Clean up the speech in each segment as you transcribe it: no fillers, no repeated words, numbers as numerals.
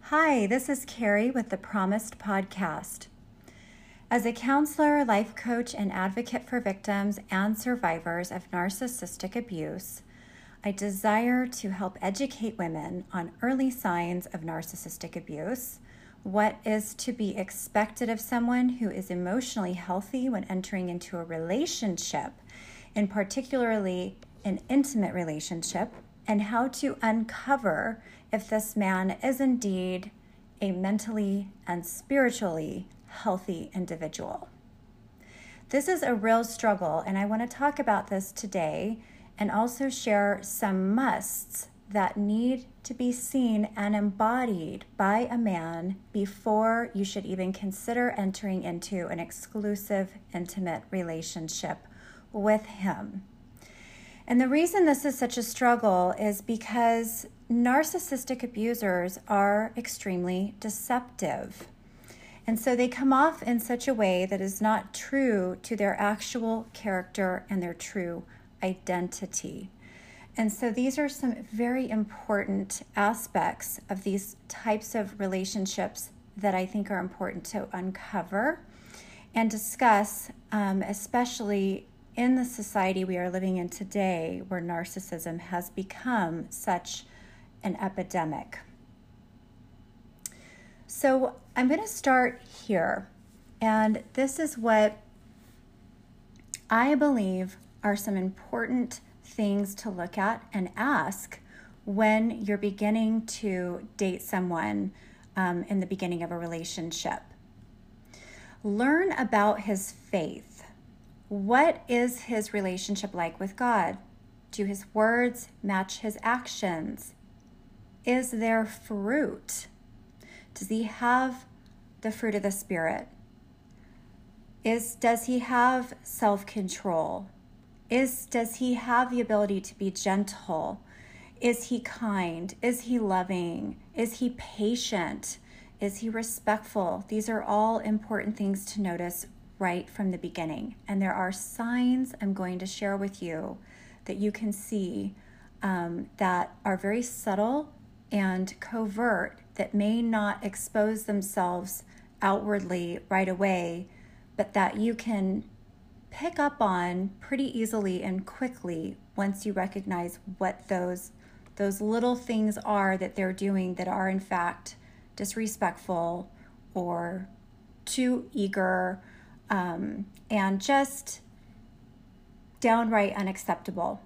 Hi, this is Carrie with the Promised Podcast. As a counselor, life coach, and advocate for victims and survivors of narcissistic abuse, I desire to help educate women on early signs of narcissistic abuse, what is to be expected of someone who is emotionally healthy when entering into a relationship, and particularly an intimate relationship, and how to uncover if this man is indeed a mentally and spiritually healthy individual. This is a real struggle, and I want to talk about this today and also share some musts that need to be seen and embodied by a man before you should even consider entering into an exclusive, intimate relationship with him. And the reason this is such a struggle is because narcissistic abusers are extremely deceptive. And so they come off in such a way that is not true to their actual character and their true identity. And so these are some very important aspects of these types of relationships that I think are important to uncover and discuss, especially in the society we are living in today, where narcissism has become such an epidemic. So I'm going to start here, and this is what I believe are some important things to look at and ask when you're beginning to date someone in the beginning of a relationship. Learn about his faith. What is his relationship like with God? Do his words match his actions? Is there fruit? Does he have the fruit of the Spirit? Does he have self-control? Does he have the ability to be gentle? Is he kind? Is he loving? Is he patient? Is he respectful? These are all important things to notice right from the beginning. And there are signs I'm going to share with you that you can see that are very subtle and covert, that may not expose themselves outwardly right away, but that you can pick up on pretty easily and quickly once you recognize what those little things are that they're doing that are in fact disrespectful or too eager, and just downright unacceptable.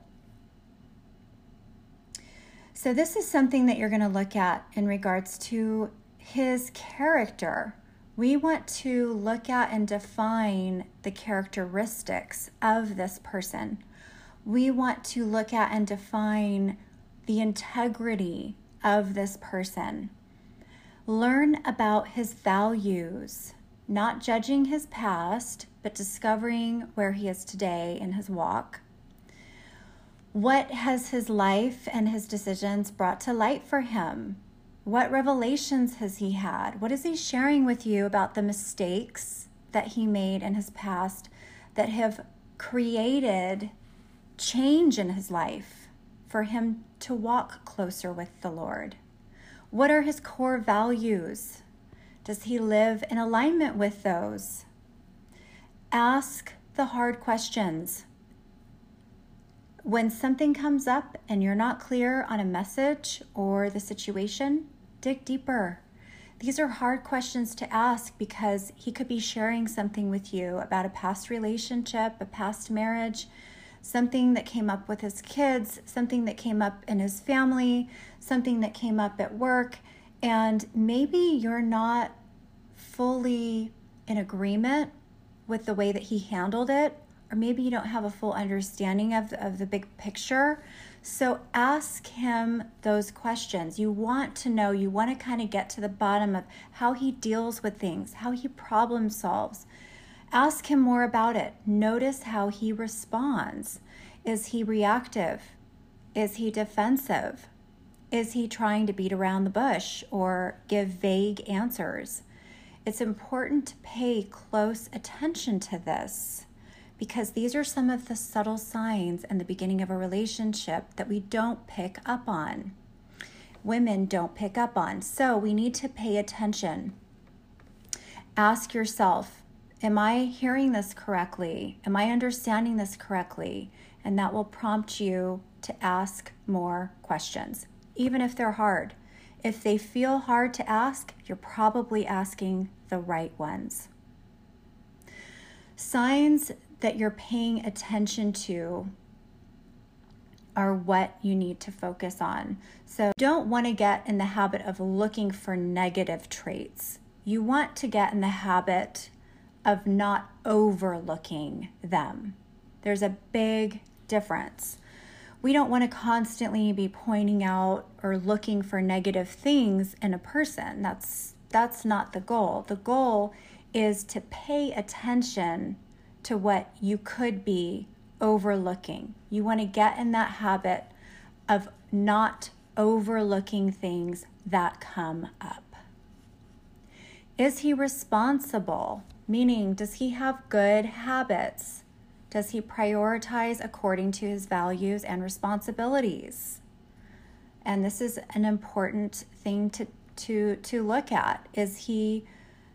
So this is something that you're going to look at in regards to his character. We want to look at and define the characteristics of this person. We want to look at and define the integrity of this person. Learn about his values. Not judging his past, but discovering where he is today in his walk. What has his life and his decisions brought to light for him? What revelations has he had? What is he sharing with you about the mistakes that he made in his past that have created change in his life for him to walk closer with the Lord? What are his core values? Does he live in alignment with those? Ask the hard questions. When something comes up and you're not clear on a message or the situation, dig deeper. These are hard questions to ask because he could be sharing something with you about a past relationship, a past marriage, something that came up with his kids, something that came up in his family, something that came up at work. And maybe you're not fully in agreement with the way that he handled it, or maybe you don't have a full understanding of the big picture. So ask him those questions. You want to know, you want to kind of get to the bottom of how he deals with things, how he problem solves. Ask him more about it. Notice how he responds. Is he reactive? Is he defensive? Is he trying to beat around the bush or give vague answers? It's important to pay close attention to this because these are some of the subtle signs in the beginning of a relationship that we don't pick up on. women don't pick up on. So we need to pay attention. Ask yourself, am I hearing this correctly? Am I understanding this correctly? And that will prompt you to ask more questions, even if they're hard. If they feel hard to ask, you're probably asking the right ones. Signs that you're paying attention to are what you need to focus on. So you don't want to get in the habit of looking for negative traits. You want to get in the habit of not overlooking them. There's a big difference. We don't want to constantly be pointing out or looking for negative things in a person. That's not the goal. The goal is to pay attention to what you could be overlooking. You want to get in that habit of not overlooking things that come up. Is he responsible? Meaning, does he have good habits? Does he prioritize according to his values and responsibilities? And this is an important thing to look at. Is he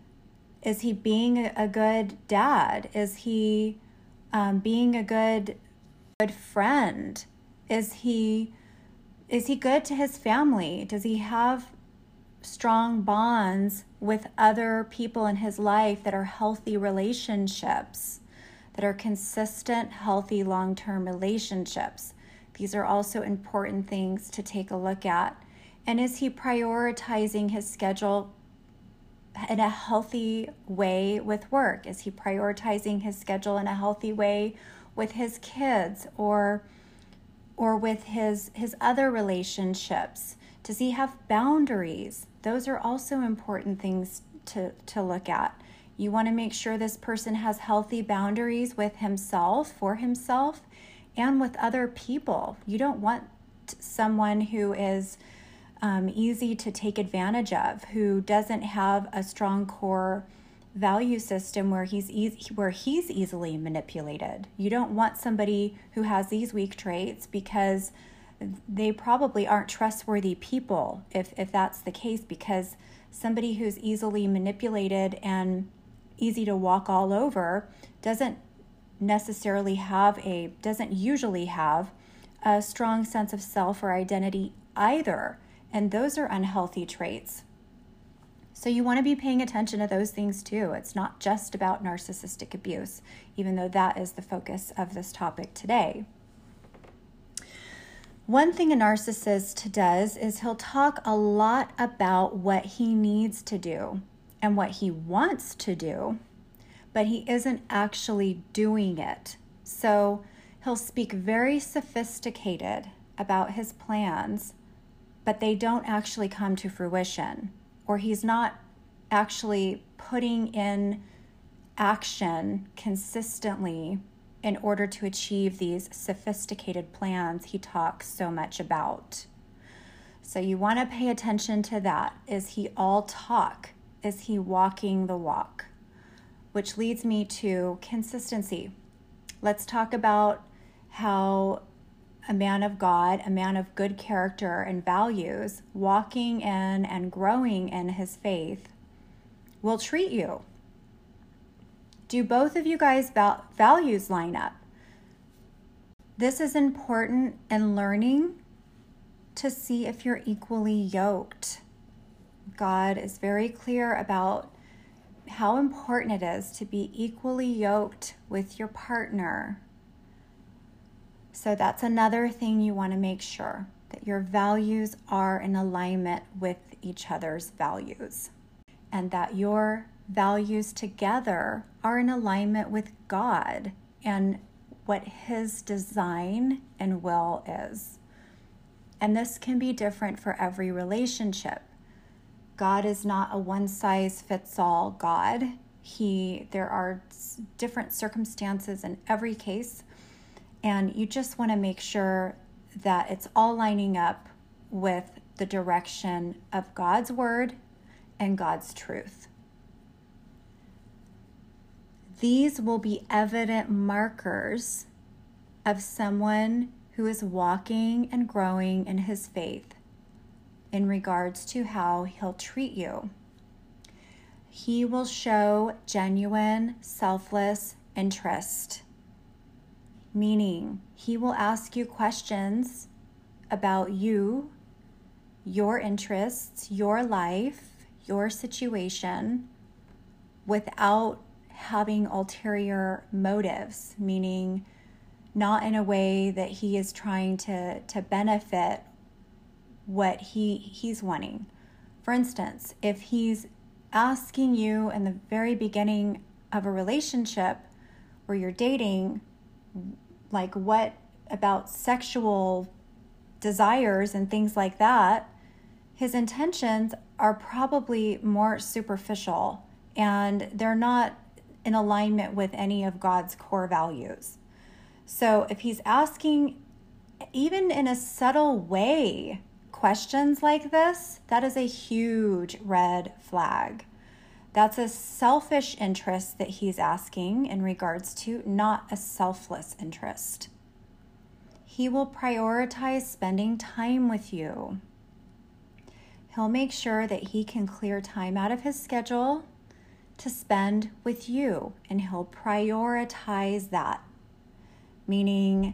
being a good dad? Is he being a good friend? Is he good to his family? Does he have strong bonds with other people in his life that are healthy relationships, that are consistent, healthy, long-term relationships? These are also important things to take a look at. And is he prioritizing his schedule in a healthy way with work? Is he prioritizing his schedule in a healthy way with his kids or with his other relationships? Does he have boundaries? Those are also important things to look at. You want to make sure this person has healthy boundaries with himself, for himself, and with other people. You don't want someone who is easy to take advantage of, who doesn't have a strong core value system where he's easily manipulated. You don't want somebody who has these weak traits, because they probably aren't trustworthy people if that's the case, because somebody who's easily manipulated and easy to walk all over doesn't usually have a strong sense of self or identity either. And those are unhealthy traits. So you want to be paying attention to those things too. It's not just about narcissistic abuse, even though that is the focus of this topic today. One thing a narcissist does is he'll talk a lot about what he needs to do and what he wants to do, but he isn't actually doing it. So he'll speak very sophisticated about his plans, but they don't actually come to fruition, or he's not actually putting in action consistently in order to achieve these sophisticated plans he talks so much about. So you want to pay attention to that. Is he all talk? Is he walking the walk? Which leads me to consistency. Let's talk about how a man of God, a man of good character and values, walking in and growing in his faith, will treat you. Do both of you guys' values line up? This is important in learning to see if you're equally yoked. God is very clear about how important it is to be equally yoked with your partner. So that's another thing you want to make sure, that your values are in alignment with each other's values, and that your values together are in alignment with God and what His design and will is. And this can be different for every relationship. God is not a one-size-fits-all God. There are different circumstances in every case, and you just want to make sure that it's all lining up with the direction of God's word and God's truth. These will be evident markers of someone who is walking and growing in his faith in regards to how he'll treat you. He will show genuine, selfless interest, meaning he will ask you questions about you, your interests, your life, your situation, without having ulterior motives, meaning not in a way that he is trying to benefit what he's wanting. For instance, if he's asking you in the very beginning of a relationship where you're dating, like what about sexual desires and things like that, his intentions are probably more superficial and they're not in alignment with any of God's core values. So if he's asking, even in a subtle way, questions like this, that is a huge red flag. That's a selfish interest that he's asking in regards to, not a selfless interest. He will prioritize spending time with you. He'll make sure that he can clear time out of his schedule to spend with you, and he'll prioritize that. Meaning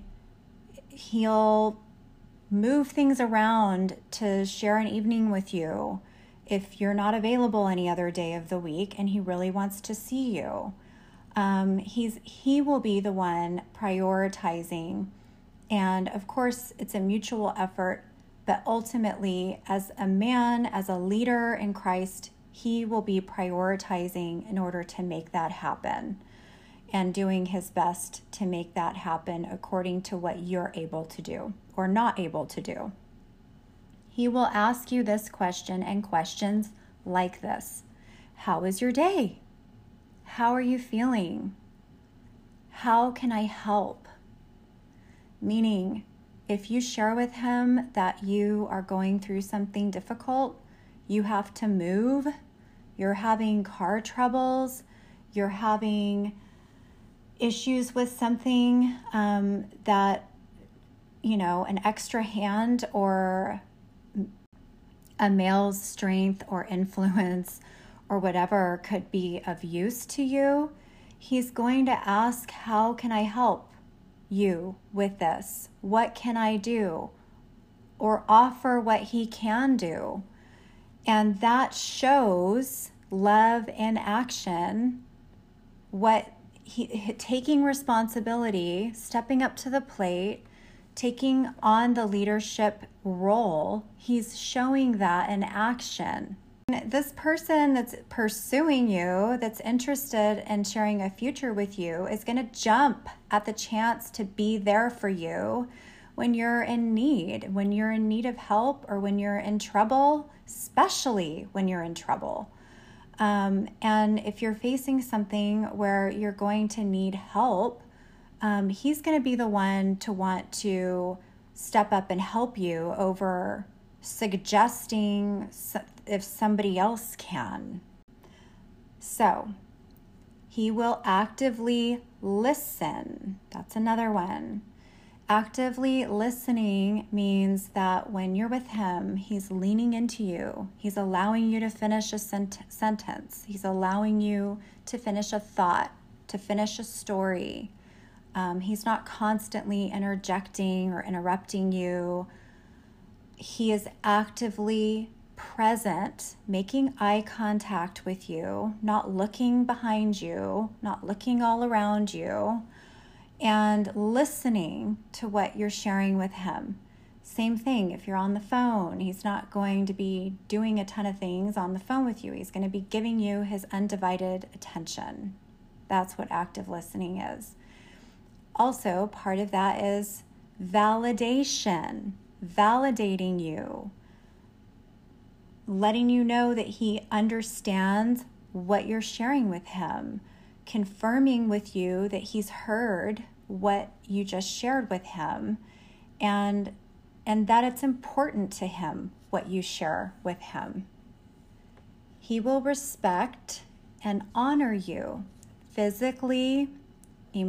he'll move things around to share an evening with you if you're not available any other day of the week and he really wants to see you. He will be the one prioritizing. And of course, it's a mutual effort, but ultimately, as a man, as a leader in Christ, he will be prioritizing in order to make that happen, and doing his best to make that happen according to what you're able to do or not able to do. He will ask you this question and questions like this: how is your day? How are you feeling? How can I help? Meaning, if you share with him that you are going through something difficult, you have to move, you're having car troubles, you're having issues with something that, an extra hand or a male's strength or influence or whatever could be of use to you, he's going to ask, how can I help you with this? What can I do? Or offer what he can do. And that shows love in action, taking responsibility, stepping up to the plate, taking on the leadership role. He's showing that in action. This person that's pursuing you, that's interested in sharing a future with you, is going to jump at the chance to be there for you when you're in need of help, or when you're in trouble, especially when you're in trouble. And if you're facing something where you're going to need help, he's going to be the one to want to step up and help you over suggesting if somebody else can. So he will actively listen. That's another one. Actively listening means that when you're with him, he's leaning into you. He's allowing you to finish a sentence. He's allowing you to finish a thought, to finish a story. He's not constantly interjecting or interrupting you. He is actively present, making eye contact with you, not looking behind you, not looking all around you, and listening to what you're sharing with him. Same thing, if you're on the phone, he's not going to be doing a ton of things on the phone with you. He's going to be giving you his undivided attention. That's what active listening is. Also, part of that is validation, validating you, letting you know that he understands what you're sharing with him, confirming with you that he's heard what you just shared with him, and that it's important to him what you share with him. He will respect and honor you physically,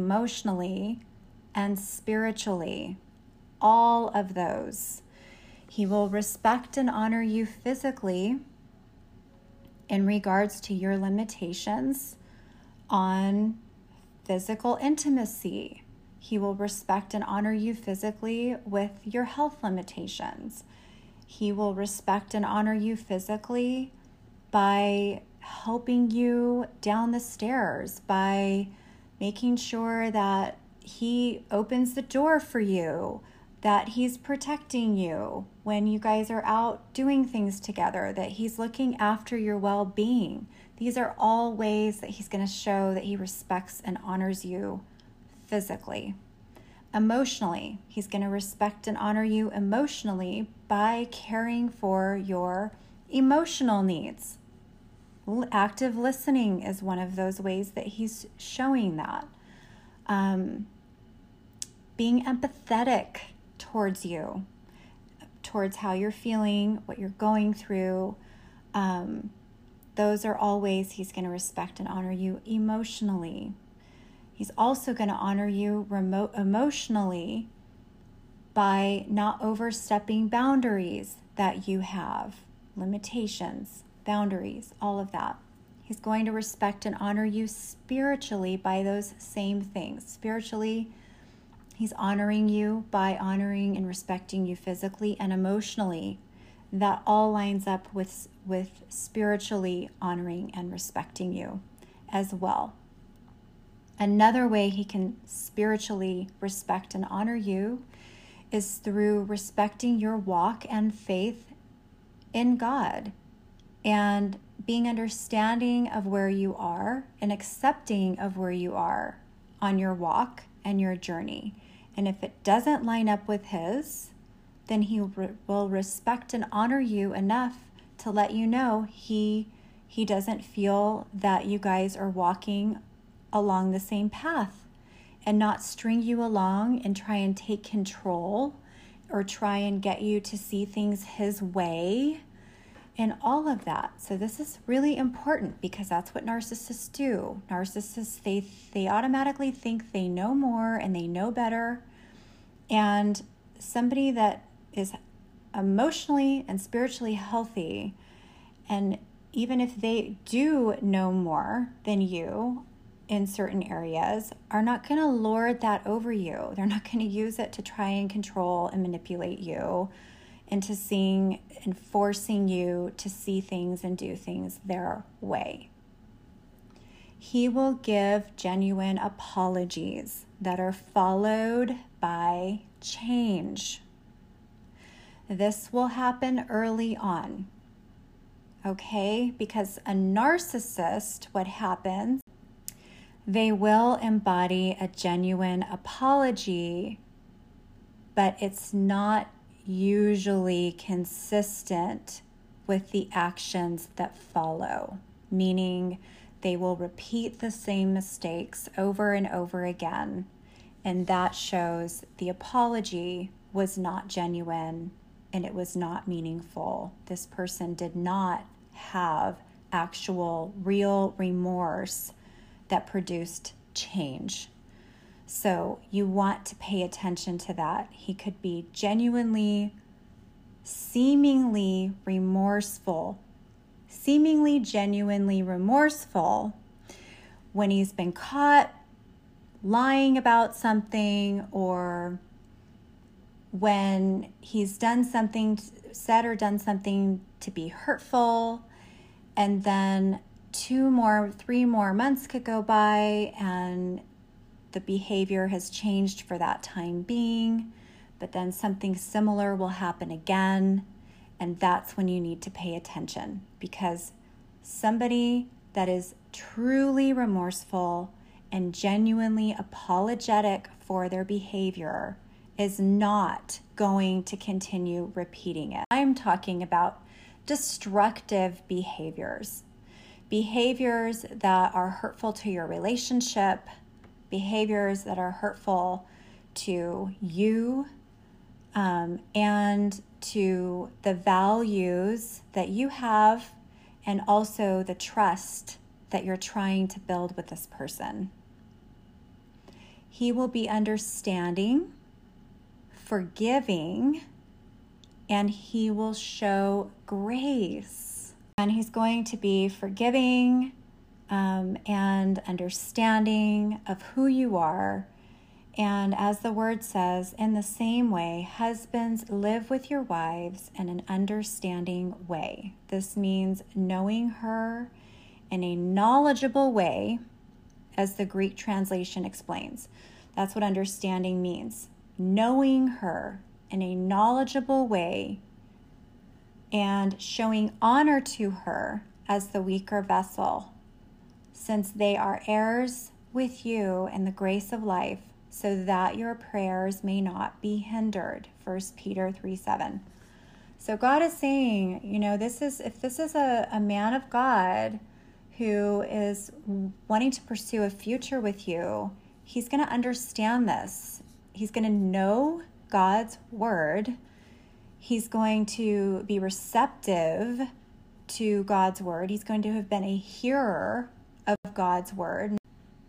emotionally, and spiritually. All of those. He will respect and honor you physically in regards to your limitations on physical intimacy. He will respect and honor you physically with your health limitations. He will respect and honor you physically by helping you down the stairs, by making sure that he opens the door for you, that he's protecting you when you guys are out doing things together, that he's looking after your well-being. These are all ways that he's going to show that he respects and honors you physically. Emotionally, he's going to respect and honor you emotionally by caring for your emotional needs. Active listening is one of those ways that he's showing that. Being empathetic towards you, towards how you're feeling, what you're going through. Those are all ways he's going to respect and honor you emotionally. He's also going to honor you emotionally by not overstepping boundaries that you have, limitations, boundaries, all of that. He's going to respect and honor you spiritually by those same things. Spiritually, he's honoring you by honoring and respecting you physically and emotionally. That all lines up with spiritually honoring and respecting you as well. Another way he can spiritually respect and honor you is through respecting your walk and faith in God and being understanding of where you are and accepting of where you are on your walk and your journey. And if it doesn't line up with his, then he will respect and honor you enough to let you know he doesn't feel that you guys are walking along the same path, and not string you along and try and take control or try and get you to see things his way and all of that. So this is really important because that's what narcissists do. Narcissists, they automatically think they know more and they know better. And somebody that is emotionally and spiritually healthy, and even if they do know more than you in certain areas, are not going to lord that over you. They're not going to use it to try and control and manipulate you into seeing and forcing you to see things and do things their way. He will give genuine apologies that are followed by change. This will happen early on, okay? Because a narcissist, what happens, they will embody a genuine apology, but it's not usually consistent with the actions that follow, meaning they will repeat the same mistakes over and over again, and that shows the apology was not genuine and it was not meaningful. This person did not have actual real remorse that produced change. So you want to pay attention to that. He could be genuinely, seemingly genuinely remorseful when he's been caught lying about something, or when he's said or done something to be hurtful, and then 3 more months could go by and the behavior has changed for that time being, but then something similar will happen again. And that's when you need to pay attention, because somebody that is truly remorseful and genuinely apologetic for their behavior is not going to continue repeating it. I'm talking about destructive behaviors that are hurtful to your relationship, behaviors that are hurtful to you, and to the values that you have, and also the trust that you're trying to build with this person. He will be understanding, forgiving, and he will show grace. And he's going to be forgiving and understanding of who you are. And as the word says, in the same way, husbands, live with your wives in an understanding way. This means knowing her in a knowledgeable way, as the Greek translation explains. That's what understanding means. Knowing her in a knowledgeable way and showing honor to her as the weaker vessel, since they are heirs with you in the grace of life, so that your prayers may not be hindered. 1 Peter 3:7. So God is saying, if this is a man of God who is wanting to pursue a future with you, he's going to understand this. He's going to know God's word. He's going to be receptive to God's word. He's going to have been a hearer of God's word,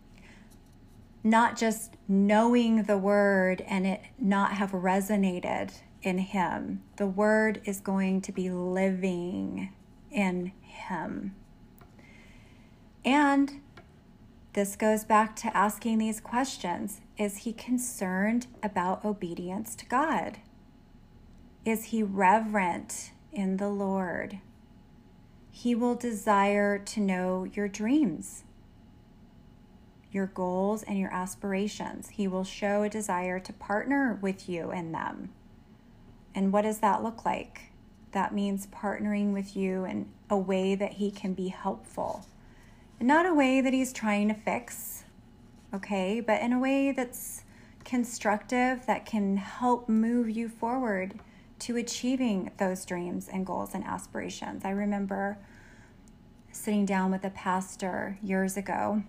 not just knowing the word and it not have resonated in him. The word is going to be living in him. And this goes back to asking these questions. Is he concerned about obedience to God? Is he reverent in the Lord? He will desire to know your dreams, your goals, and your aspirations. He will show a desire to partner with you in them. And what does that look like? That means partnering with you in a way that he can be helpful. And not a way that he's trying to fix, okay? But in a way that's constructive, that can help move you forward to achieving those dreams and goals and aspirations. I remember sitting down with a pastor years ago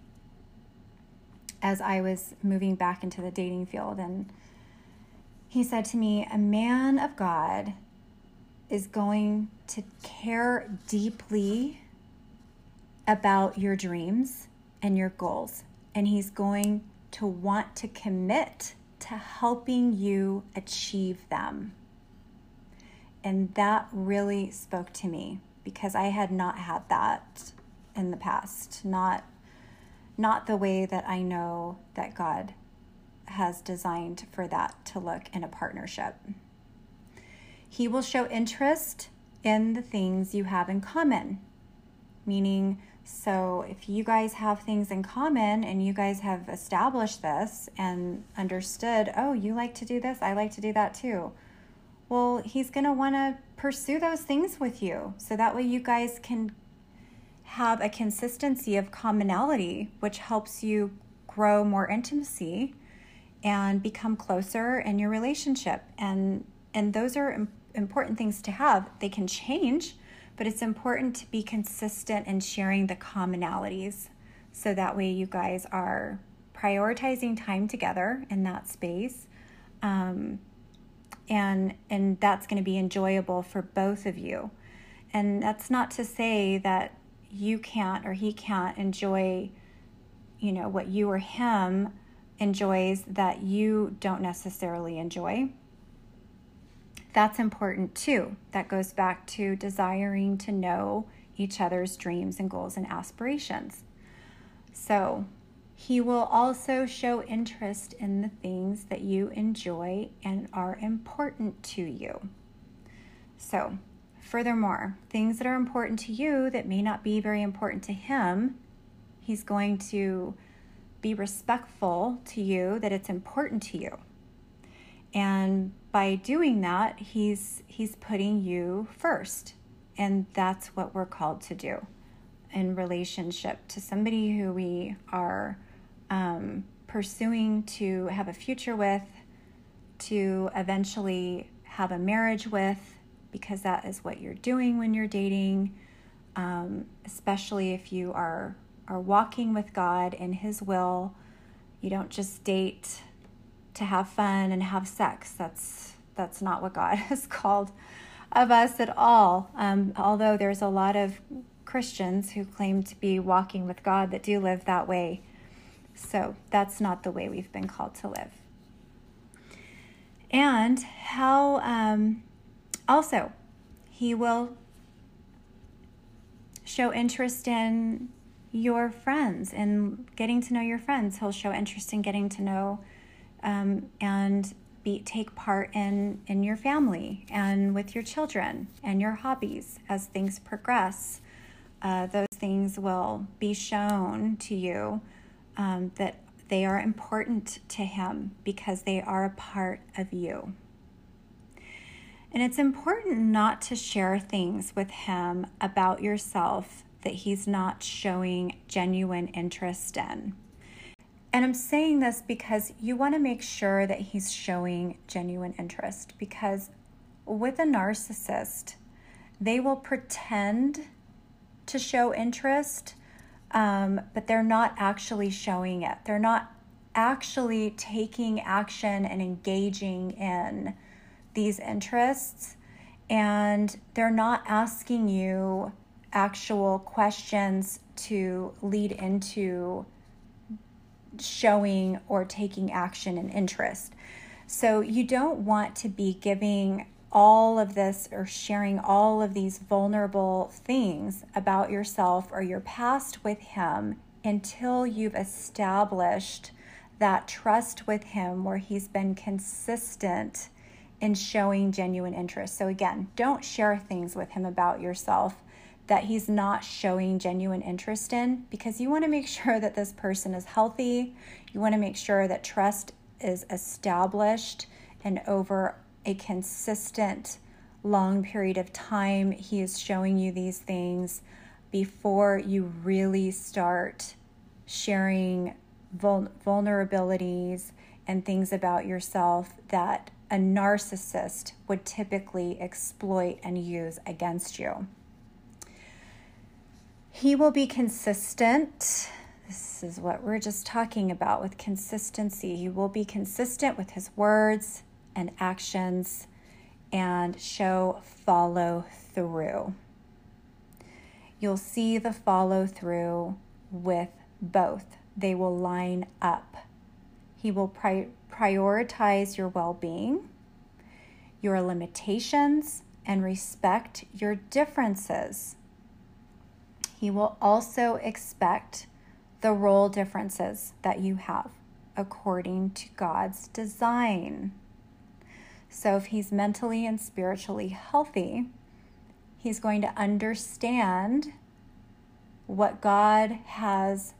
as I was moving back into the dating field, and he said to me, a man of God is going to care deeply about your dreams and your goals, and he's going to want to commit to helping you achieve them. And that really spoke to me, because I had not had that in the past, not the way that I know that God has designed for that to look in a partnership. He will show interest in the things you have in common, meaning, so if you guys have things in common and you guys have established this and understood, oh, you like to do this, I like to do that too. Well, he's going to want to pursue those things with you, so that way you guys can have a consistency of commonality, which helps you grow more intimacy and become closer in your relationship. And those are important things to have. They can change, but it's important to be consistent in sharing the commonalities, so that way you guys are prioritizing time together in that space. And that's going to be enjoyable for both of you. And that's not to say that you can't or he can't enjoy, what you or him enjoys that you don't necessarily enjoy. That's important too. That goes back to desiring to know each other's dreams and goals and aspirations. So he will also show interest in the things that you enjoy and are important to you. So, furthermore, things that are important to you that may not be very important to him, he's going to be respectful to you that it's important to you. And by doing that, he's putting you first. And that's what we're called to do in relationship to somebody who we are pursuing to have a future with, to eventually have a marriage with, because that is what you're doing when you're dating, especially if you are walking with God in his will. You don't just date to have fun and have sex. That's not what God has called of us at all. Although there's a lot of Christians who claim to be walking with God that do live that way. So that's not the way we've been called to live. And how Also, he will show interest in your friends and getting to know your friends. He'll show interest in getting to know and take part in your family and with your children and your hobbies as things progress. Those things will be shown to you that they are important to him because they are a part of you. And it's important not to share things with him about yourself that he's not showing genuine interest in. And I'm saying this because you want to make sure that he's showing genuine interest, because with a narcissist, they will pretend to show interest, but they're not actually showing it. They're not actually taking action and engaging in these interests, and they're not asking you actual questions to lead into showing or taking action and interest. So you don't want to be giving all of this or sharing all of these vulnerable things about yourself or your past with him until you've established that trust with him where he's been consistent in showing genuine interest. So again, don't share things with him about yourself that he's not showing genuine interest in, because you want to make sure that this person is healthy. You want to make sure that trust is established, and over a consistent long period of time, he is showing you these things before you really start sharing vulnerabilities and things about yourself that a narcissist would typically exploit and use against you. He will be consistent. This is what we're just talking about with consistency. He will be consistent with his words and actions and show follow through. You'll see the follow through with both. They will line up. He will prioritize your well-being, your limitations, and respect your differences. He will also expect the role differences that you have according to God's design. So if he's mentally and spiritually healthy, he's going to understand what God has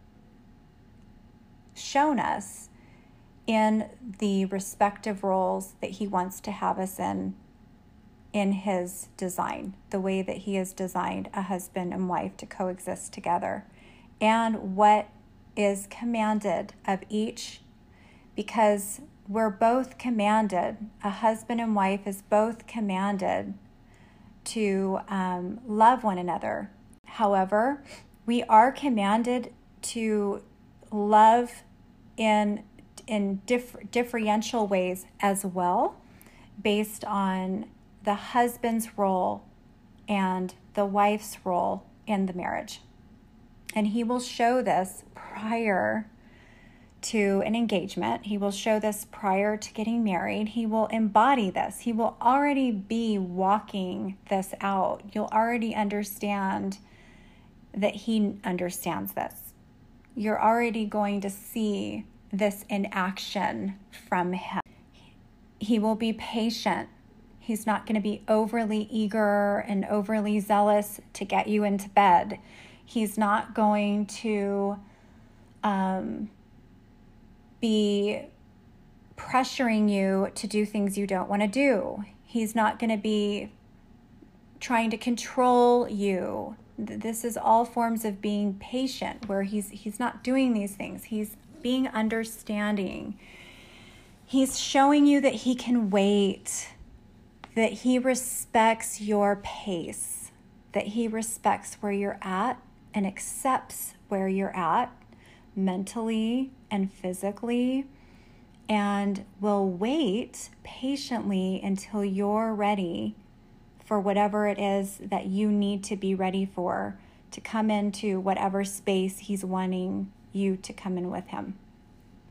shown us in the respective roles that he wants to have us in his design, the way that he has designed a husband and wife to coexist together, and what is commanded of each, because we're both commanded, a husband and wife is both commanded to love one another. However, we are commanded to love in differential ways as well, based on the husband's role and the wife's role in the marriage. And he will show this prior to an engagement. He will show this prior to getting married. He will embody this. He will already be walking this out. You'll already understand that he understands this. You're already going to see this in action from him. He will be patient. He's not going to be overly eager and overly zealous to get you into bed. He's not going to be pressuring you to do things you don't want to do. He's not going to be trying to control you. This is all forms of being patient, where he's not doing these things. He's being understanding. He's showing you that he can wait, that he respects your pace, that he respects where you're at and accepts where you're at mentally and physically, and will wait patiently until you're ready for whatever it is that you need to be ready for to come into whatever space he's wanting you to come in with him.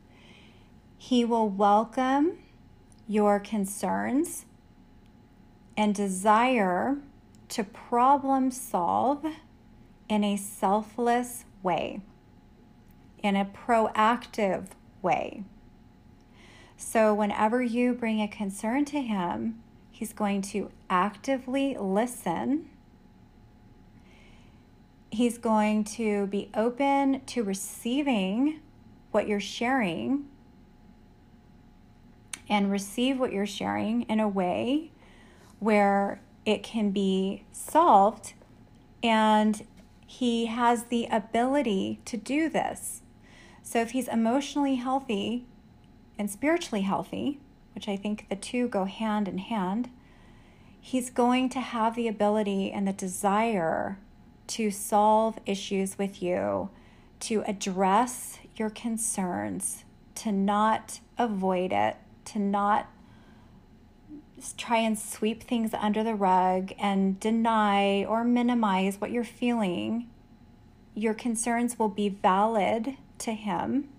He will welcome your concerns and desire to problem solve in a selfless way, in a proactive way. So whenever you bring a concern to him, he's going to actively listen. He's going to be open to receiving what you're sharing and receive what you're sharing in a way where it can be solved, and he has the ability to do this. So if he's emotionally healthy and spiritually healthy, which I think the two go hand in hand, he's going to have the ability and the desire to solve issues with you, to address your concerns, to not avoid it, to not try and sweep things under the rug and deny or minimize what you're feeling. Your concerns will be valid to him,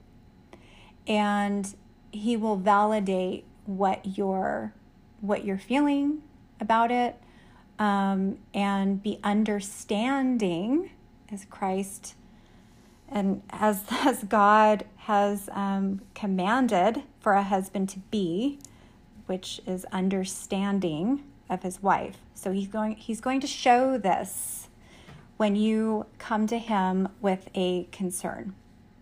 and he will validate what you're feeling about it, and be understanding as Christ and as God has commanded for a husband to be, which is understanding of his wife. So he's going to show this when you come to him with a concern.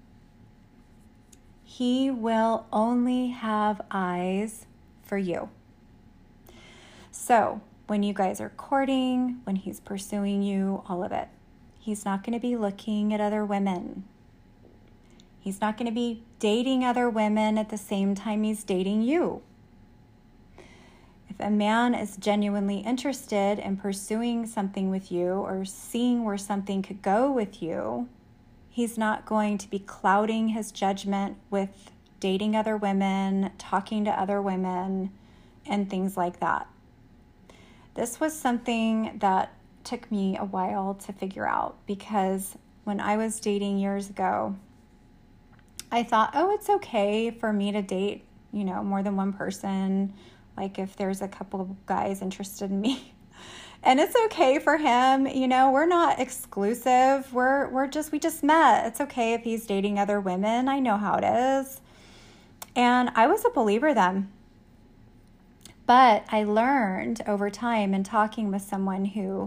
He will only have eyes for you. So when you guys are courting, when he's pursuing you, all of it, he's not going to be looking at other women. He's not going to be dating other women at the same time he's dating you. If a man is genuinely interested in pursuing something with you or seeing where something could go with you, he's not going to be clouding his judgment with dating other women, talking to other women, and things like that. This was something that took me a while to figure out, because when I was dating years ago, I thought, oh, it's okay for me to date, more than one person. Like if there's a couple of guys interested in me, and it's okay for him, we're not exclusive. We just met. It's okay if he's dating other women. I know how it is. And I was a believer then. But I learned over time in talking with someone who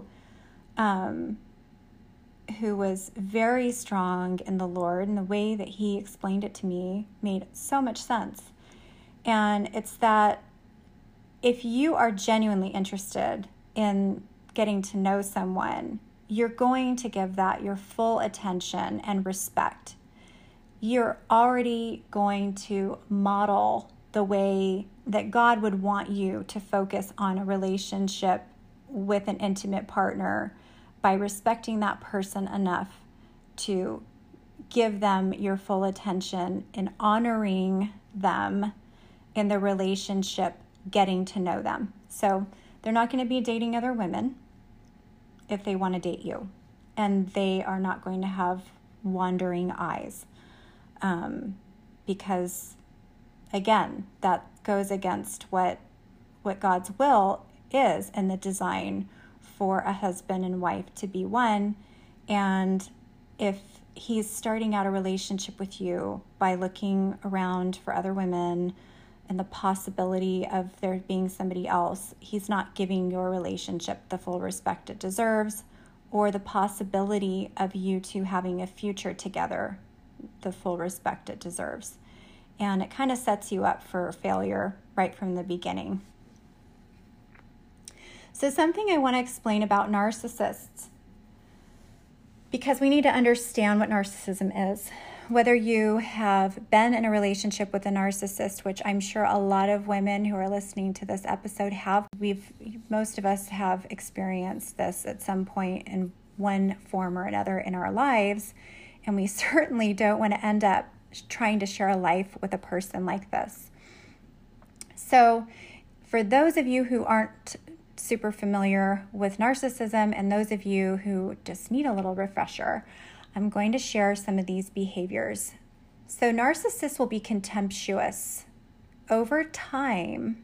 was very strong in the Lord, and the way that he explained it to me made so much sense. And it's that if you are genuinely interested in getting to know someone, you're going to give that your full attention and respect. You're already going to model the way that God would want you to focus on a relationship with an intimate partner, by respecting that person enough to give them your full attention and honoring them in the relationship, getting to know them. So they're not going to be dating other women if they want to date you, and they are not going to have wandering eyes, because again, that goes against what God's will is in the design for a husband and wife to be one. And if he's starting out a relationship with you by looking around for other women and the possibility of there being somebody else, he's not giving your relationship the full respect it deserves, or the possibility of you two having a future together the full respect it deserves. And it kind of sets you up for failure right from the beginning. So something I want to explain about narcissists, because we need to understand what narcissism is. Whether you have been in a relationship with a narcissist, which I'm sure a lot of women who are listening to this episode have, most of us have experienced this at some point in one form or another in our lives, and we certainly don't want to end up trying to share a life with a person like this. So for those of you who aren't super familiar with narcissism, and those of you who just need a little refresher, I'm going to share some of these behaviors. So narcissists will be contemptuous. Over time,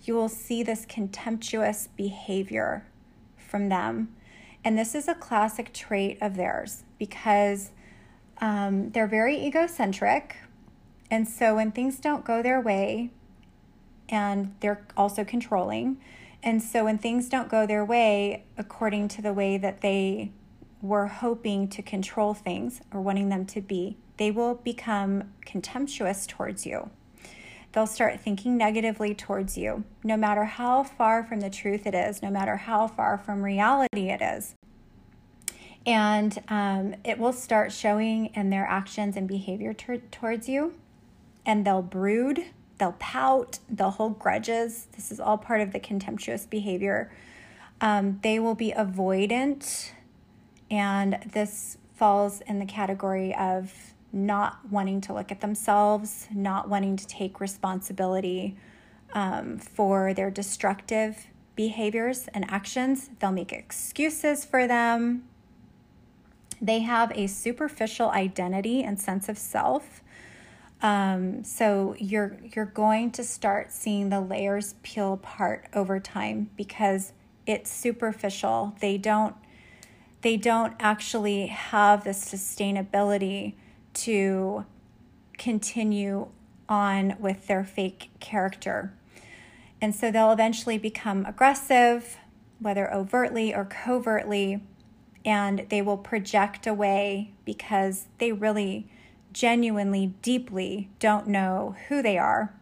you will see this contemptuous behavior from them. And this is a classic trait of theirs because they're very egocentric. And so when things don't go their way, and they're also controlling. And so when things don't go their way according to the way that they were hoping to control things or wanting them to be, they will become contemptuous towards you. They'll start thinking negatively towards you, no matter how far from the truth it is, no matter how far from reality it is. And it will start showing in their actions and behavior towards you. And they'll brood, they'll pout, they'll hold grudges. This is all part of the contemptuous behavior. They will be avoidant, and this falls in the category of not wanting to look at themselves, not wanting to take responsibility for their destructive behaviors and actions. They'll make excuses for them. They have a superficial identity and sense of self. So you're going to start seeing the layers peel apart over time because it's superficial. They don't actually have the sustainability to continue on with their fake character. And so they'll eventually become aggressive, whether overtly or covertly, and they will project away because they really genuinely, deeply don't know who they are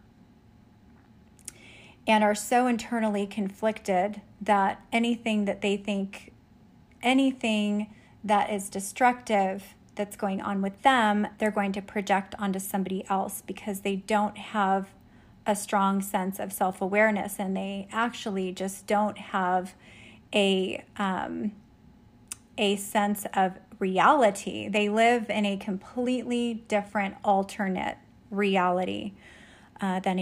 and are so internally conflicted that anything that they think, anything that is destructive that's going on with them, they're going to project onto somebody else because they don't have a strong sense of self-awareness and they actually just don't have a sense of reality. They live in a completely different alternate reality than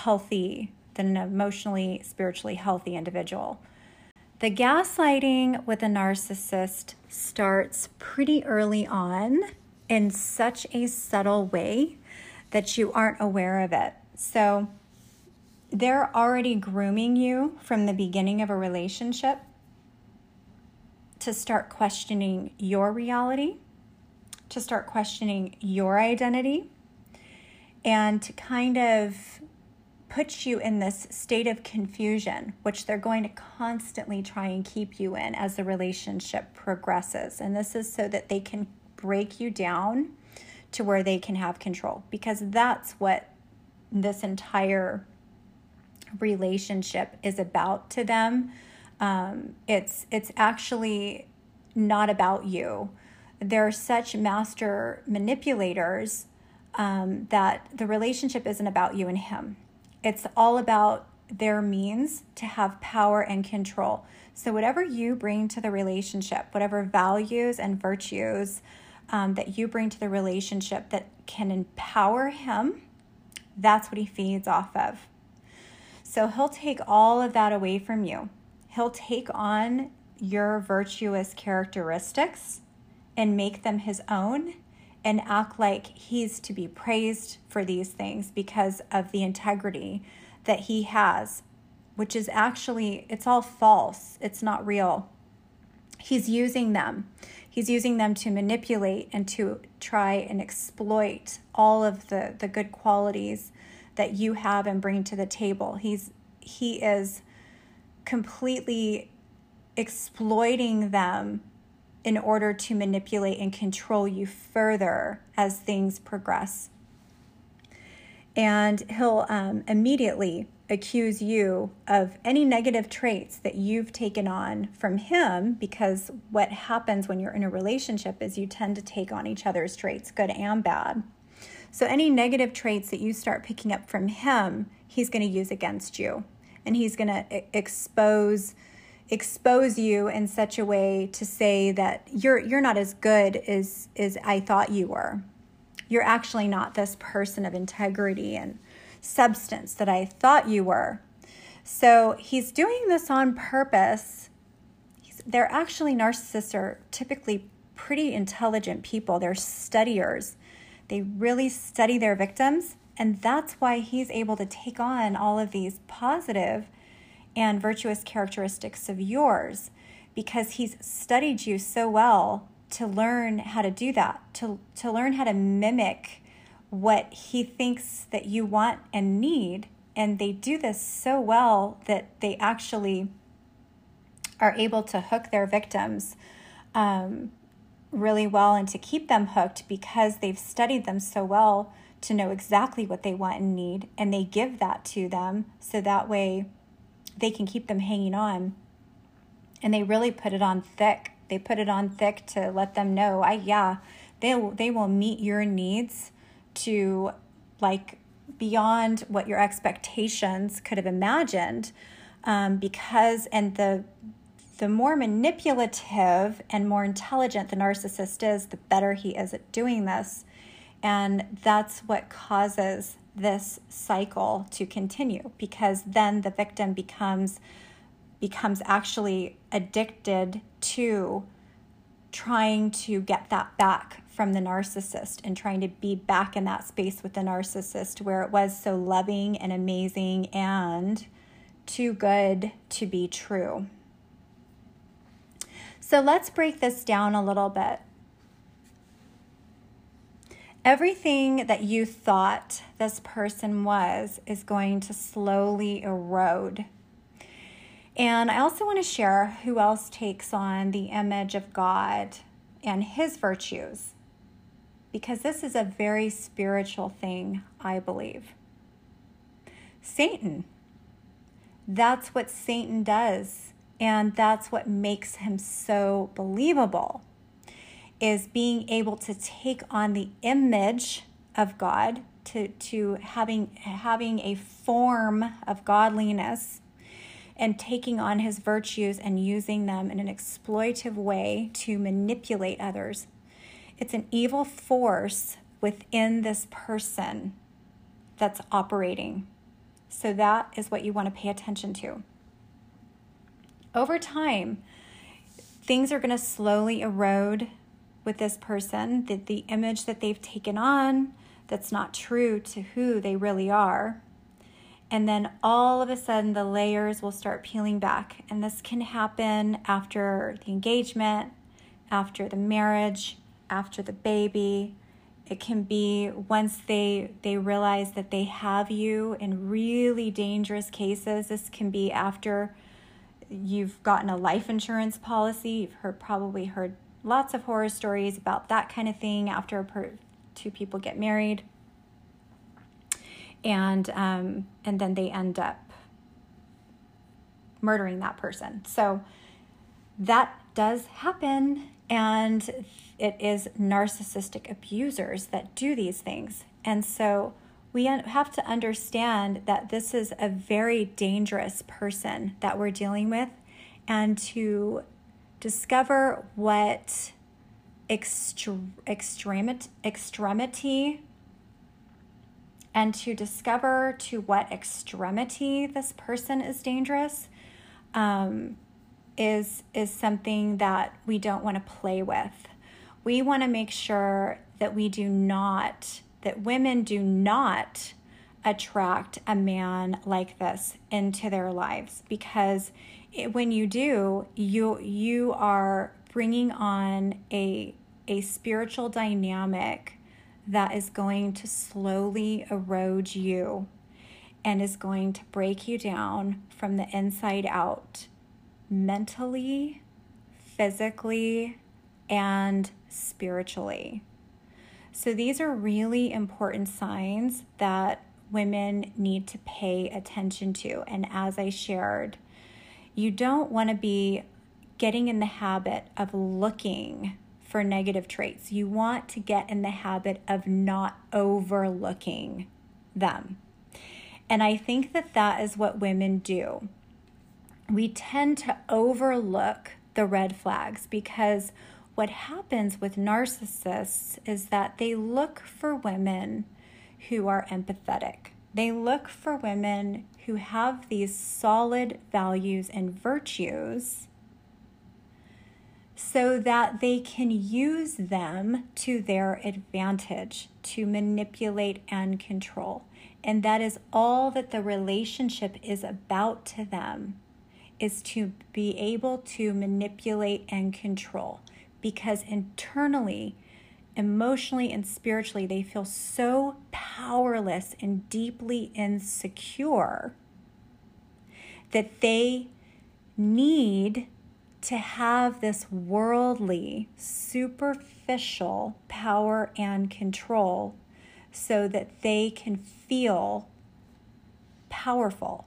an emotionally, spiritually healthy individual. The gaslighting with a narcissist starts pretty early on in such a subtle way that you aren't aware of it. So they're already grooming you from the beginning of a relationship to start questioning your reality, to start questioning your identity, and to kind of put you in this state of confusion, which they're going to constantly try and keep you in as the relationship progresses. And this is so that they can break you down to where they can have control, because that's what this entire relationship is about to them. It's actually not about you. They're such master manipulators that the relationship isn't about you and him. It's all about their means to have power and control. So whatever you bring to the relationship, whatever values and virtues that you bring to the relationship that can empower him, that's what he feeds off of. So he'll take all of that away from you. He'll take on your virtuous characteristics and make them his own and act like he's to be praised for these things because of the integrity that he has, which is actually, it's all false. It's not real. He's using them. He's using them to manipulate and to try and exploit all of the good qualities that you have and bring to the table. He is completely exploiting them in order to manipulate and control you further as things progress. And he'll immediately accuse you of any negative traits that you've taken on from him, because what happens when you're in a relationship is you tend to take on each other's traits, good and bad. So any negative traits that you start picking up from him, he's going to use against you. And he's going to expose you in such a way to say that you're not as good as I thought you were. You're actually not this person of integrity and substance that I thought you were. So he's doing this on purpose. They're actually, narcissists are typically pretty intelligent people. They're studiers. They really study their victims And that's why he's able to take on all of these positive and virtuous characteristics of yours, because he's studied you so well to learn how to do that, to learn how to mimic what he thinks that you want and need. And they do this so well that they actually are able to hook their victims really well, and to keep them hooked because they've studied them so well to know exactly what they want and need, and they give that to them so that way they can keep them hanging on. And they really put it on thick. They put it on thick to let them know, they will meet your needs to like beyond what your expectations could have imagined, because the more manipulative and more intelligent the narcissist is, the better he is at doing this. And that's what causes this cycle to continue, because then the victim becomes actually addicted to trying to get that back from the narcissist and trying to be back in that space with the narcissist where it was so loving and amazing and too good to be true. So let's break this down a little bit. Everything that you thought this person was is going to slowly erode. And I also want to share who else takes on the image of God and his virtues, because this is a very spiritual thing, I believe. Satan. That's what Satan does. And that's what makes him so believable, is being able to take on the image of God, to having a form of godliness and taking on his virtues and using them in an exploitive way to manipulate others. It's an evil force within this person that's operating. So that is what you want to pay attention to. Over time, things are going to slowly erode with this person, the image that they've taken on that's not true to who they really are. And then all of a sudden, the layers will start peeling back. And this can happen after the engagement, after the marriage, after the baby. It can be once they realize that they have you in really dangerous cases. This can be after you've gotten a life insurance policy. You've probably heard lots of horror stories about that kind of thing after two people get married. And then they end up murdering that person. So that does happen, and it is narcissistic abusers that do these things. And so we have to understand that this is a very dangerous person that we're dealing with, and to discover what extremity and to discover to what extremity this person is dangerous is something that we don't want to play with. We want to make sure that that women do not attract a man like this into their lives, because when you do, you are bringing on a spiritual dynamic that is going to slowly erode you and is going to break you down from the inside out, mentally, physically, and spiritually. So these are really important signs that women need to pay attention to. And as I shared, you don't want to be getting in the habit of looking for negative traits. You want to get in the habit of not overlooking them. And I think that is what women do. We tend to overlook the red flags, because what happens with narcissists is that they look for women who are empathetic. They look for women who have these solid values and virtues so that they can use them to their advantage, to manipulate and control. And that is all that the relationship is about to them, is to be able to manipulate and control. Because internally, emotionally, and spiritually, they feel so powerless and deeply insecure that they need to have this worldly, superficial power and control so that they can feel powerful,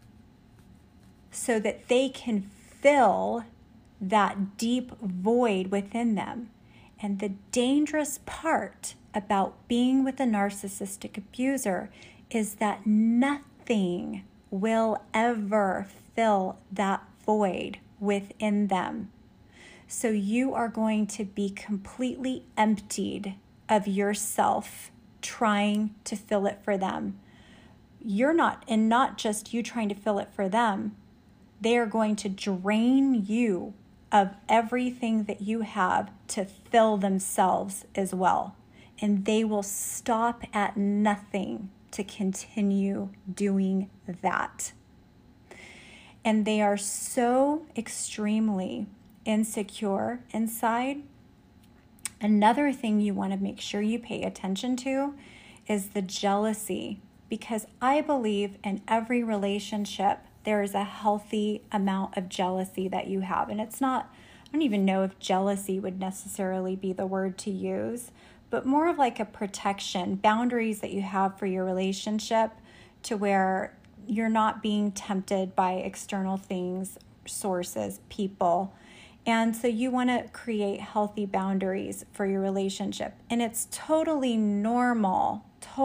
so that they can fill that deep void within them. And the dangerous part about being with a narcissistic abuser is that nothing will ever fill that void within them. So you are going to be completely emptied of yourself trying to fill it for them. And not just you trying to fill it for them, they are going to drain you of everything that you have to fill themselves as well. And they will stop at nothing to continue doing that. And they are so extremely insecure inside. Another thing you want to make sure you pay attention to is the jealousy, because I believe in every relationship there is a healthy amount of jealousy that you have. And it's not, I don't even know if jealousy would necessarily be the word to use, but more of like a protection, boundaries that you have for your relationship to where you're not being tempted by external things, sources, people. And so you want to create healthy boundaries for your relationship. And it's totally normal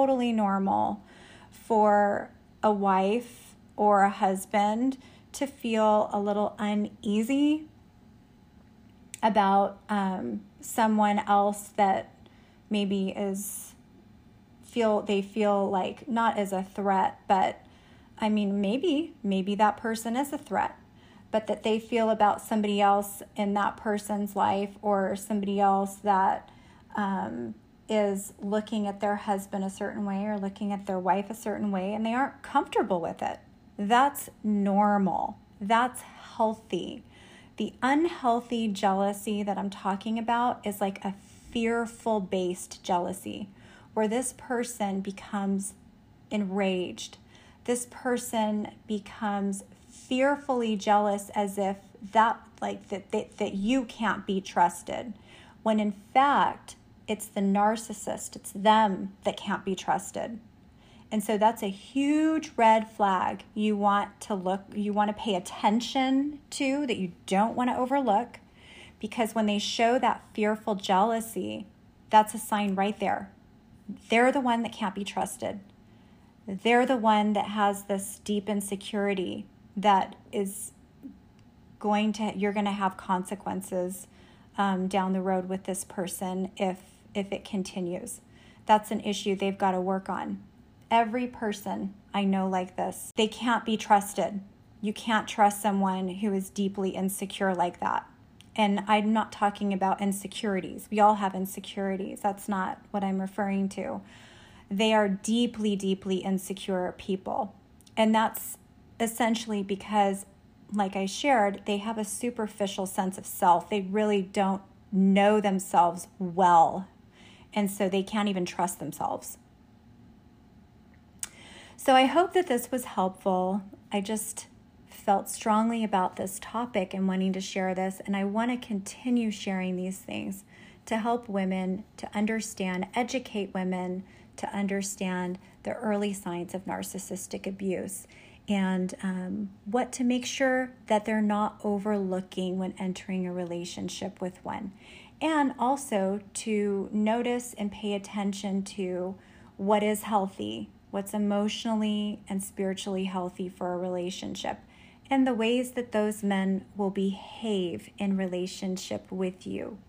for a wife or a husband to feel a little uneasy about someone else that maybe they feel like not as a threat, but I mean, maybe that person is a threat, but that they feel about somebody else in that person's life, or somebody else that is looking at their husband a certain way or looking at their wife a certain way, and they aren't comfortable with it. That's normal. That's healthy. The unhealthy jealousy that I'm talking about is like a fearful based jealousy, where this person becomes enraged. This person becomes fearfully jealous, as if that you can't be trusted, when in fact it's the narcissist, it's them that can't be trusted. And so that's a huge red flag you want to pay attention to, that you don't want to overlook, because when they show that fearful jealousy, that's a sign right there. They're the one that can't be trusted. They're the one that has this deep insecurity that is you're going to have consequences down the road with this person if it continues. That's an issue they've got to work on. Every person I know like this, they can't be trusted. You can't trust someone who is deeply insecure like that. And I'm not talking about insecurities. We all have insecurities. That's not what I'm referring to. They are deeply, deeply insecure people. And that's essentially because, like I shared, they have a superficial sense of self. They really don't know themselves well. And so they can't even trust themselves. So I hope that this was helpful. I just felt strongly about this topic and wanting to share this. And I want to continue sharing these things to help women to understand, educate women to understand the early signs of narcissistic abuse, and what to make sure that they're not overlooking when entering a relationship with one. And also to notice and pay attention to what is healthy, what's emotionally and spiritually healthy for a relationship, and the ways that those men will behave in relationship with you.